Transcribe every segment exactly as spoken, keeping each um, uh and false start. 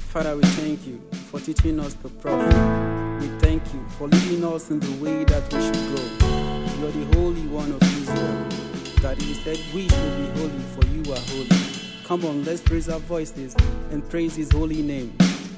Father, we thank you for teaching us the prophet. We thank you for leading us in the way that we should go. You are the Holy One of Israel. That is, that we should be holy, for you are holy. Come on, let's raise our voices and praise His holy name.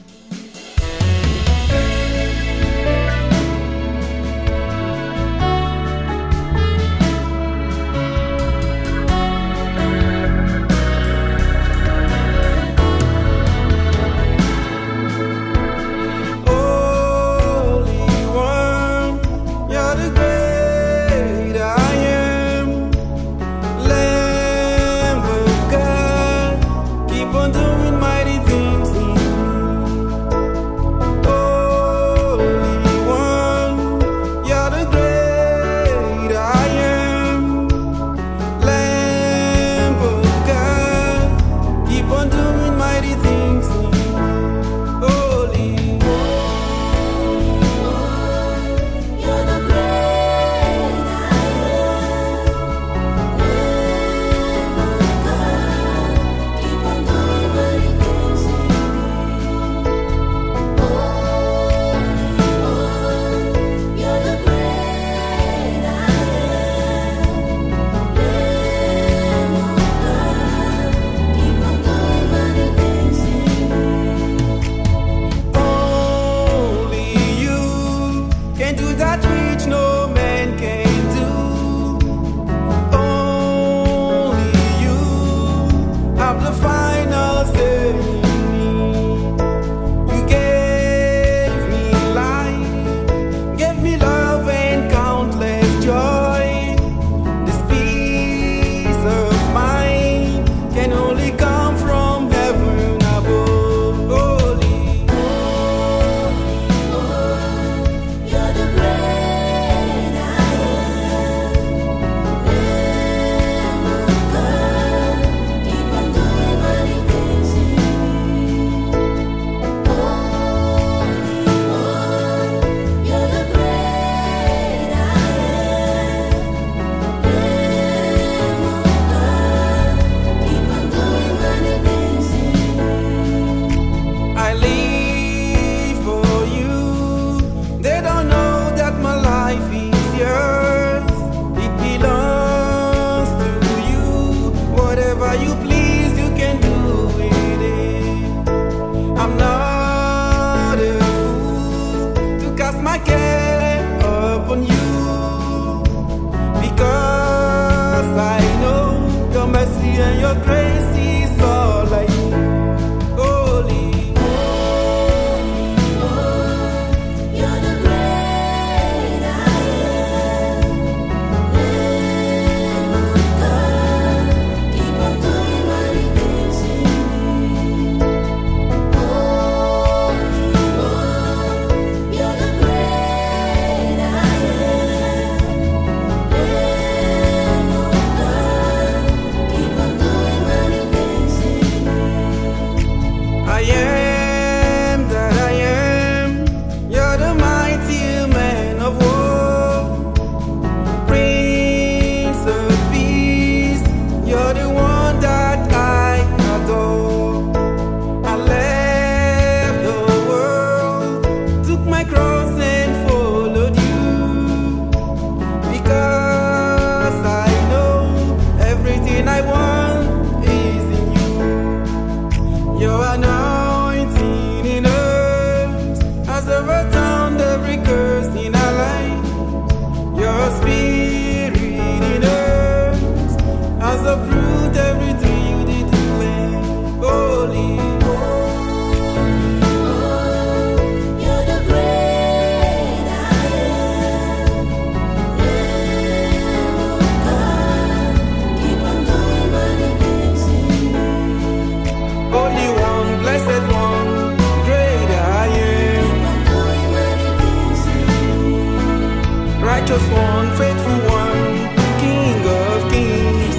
Righteous one, faithful one, King of kings.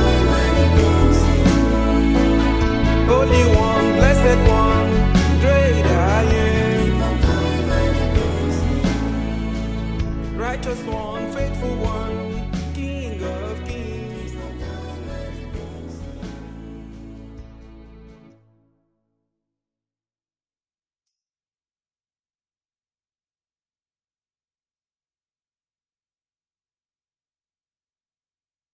Holy one, blessed one, great I am. Righteous one.